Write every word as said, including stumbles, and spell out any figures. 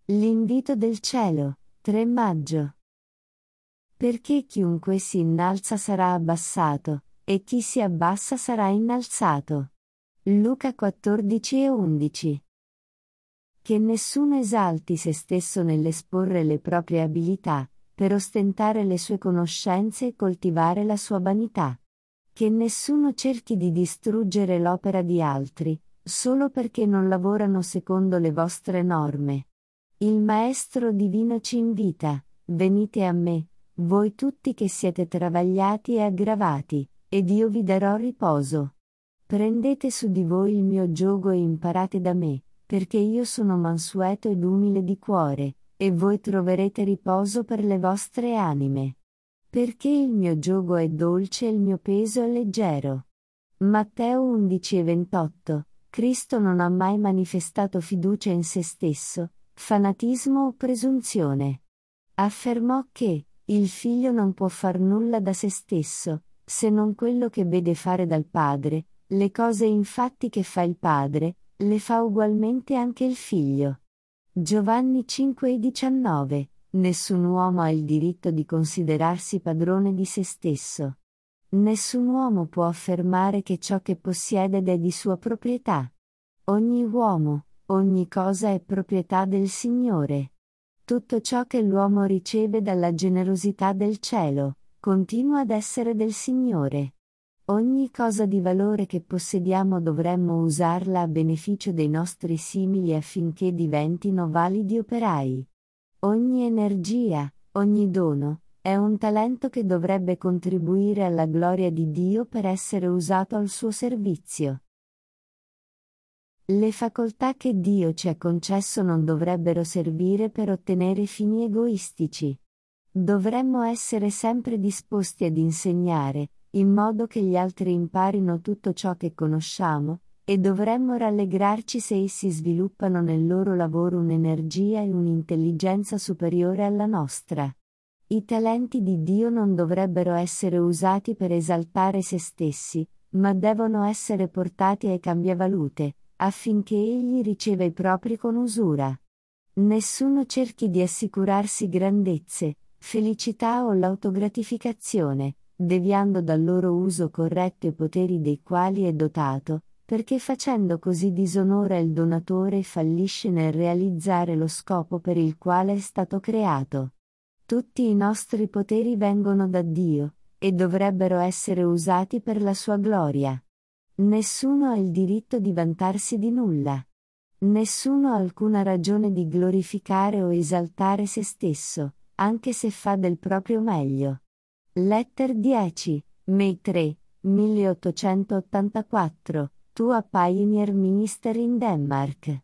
L'invito del cielo, tre maggio. Perché chiunque si innalza sarà abbassato, e chi si abbassa sarà innalzato. Luca quattordici e undici. Che nessuno esalti se stesso nell'esporre le proprie abilità, per ostentare le sue conoscenze e coltivare la sua vanità. Che nessuno cerchi di distruggere l'opera di altri, solo perché non lavorano secondo le vostre norme. Il Maestro Divino ci invita: venite a me, voi tutti che siete travagliati e aggravati, ed io vi darò riposo. Prendete su di voi il mio giogo e imparate da me, perché io sono mansueto ed umile di cuore, e voi troverete riposo per le vostre anime. Perché il mio giogo è dolce e il mio peso è leggero. Matteo undici e ventotto. Cristo non ha mai manifestato fiducia in se stesso, fanatismo o presunzione. Affermò che il figlio non può far nulla da se stesso, se non quello che vede fare dal padre, le cose infatti che fa il padre, le fa ugualmente anche il figlio. Giovanni cinque e diciannove. Nessun uomo ha il diritto di considerarsi padrone di se stesso. Nessun uomo può affermare che ciò che possiede è di sua proprietà. Ogni uomo, ogni cosa è proprietà del Signore. Tutto ciò che l'uomo riceve dalla generosità del cielo, continua ad essere del Signore. Ogni cosa di valore che possediamo dovremmo usarla a beneficio dei nostri simili affinché diventino validi operai. Ogni energia, ogni dono, è un talento che dovrebbe contribuire alla gloria di Dio per essere usato al suo servizio. Le facoltà che Dio ci ha concesso non dovrebbero servire per ottenere fini egoistici. Dovremmo essere sempre disposti ad insegnare, in modo che gli altri imparino tutto ciò che conosciamo, e dovremmo rallegrarci se essi sviluppano nel loro lavoro un'energia e un'intelligenza superiore alla nostra. I talenti di Dio non dovrebbero essere usati per esaltare se stessi, ma devono essere portati ai cambiavalute, affinché egli riceva i propri con usura. Nessuno cerchi di assicurarsi grandezze, felicità o l'autogratificazione, deviando dal loro uso corretto i poteri dei quali è dotato, perché facendo così disonora il donatore e fallisce nel realizzare lo scopo per il quale è stato creato. Tutti i nostri poteri vengono da Dio, e dovrebbero essere usati per la sua gloria. Nessuno ha il diritto di vantarsi di nulla. Nessuno ha alcuna ragione di glorificare o esaltare se stesso, anche se fa del proprio meglio. Letter dieci, May tre, milleottocentottantaquattro, Tua Pioneer Minister in Denmark.